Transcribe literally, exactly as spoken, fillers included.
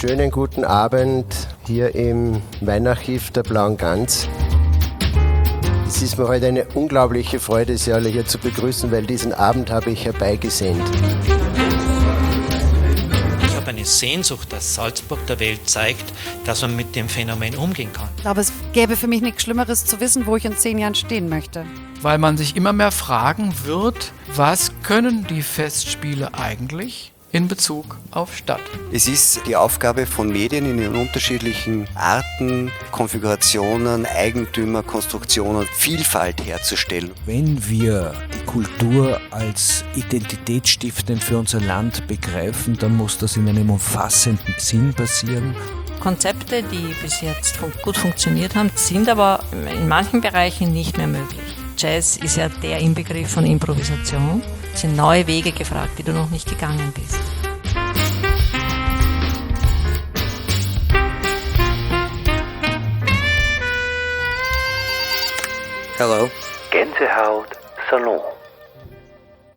schönen guten Abend hier im Weinarchiv der Blauen Gans. Es ist mir heute eine unglaubliche Freude, Sie alle hier zu begrüßen, weil diesen Abend habe ich herbeigesehnt. Ich habe eine Sehnsucht, dass Salzburg der Welt zeigt, dass man mit dem Phänomen umgehen kann. Aber es gäbe für mich nichts Schlimmeres zu wissen, wo ich in zehn Jahren stehen möchte. Weil man sich immer mehr fragen wird, was können die Festspiele eigentlich in Bezug auf Stadt? Es ist die Aufgabe von Medien in ihren unterschiedlichen Arten, Konfigurationen, Eigentümer, Konstruktionen, Vielfalt herzustellen. Wenn wir die Kultur als identitätsstiftend für unser Land begreifen, dann muss das in einem umfassenden Sinn passieren. Konzepte, die bis jetzt gut funktioniert haben, sind aber in manchen Bereichen nicht mehr möglich. Jazz ist ja der Inbegriff von Improvisation. Es sind neue Wege gefragt, die du noch nicht gegangen bist. Hello. Gänsehaut Salon.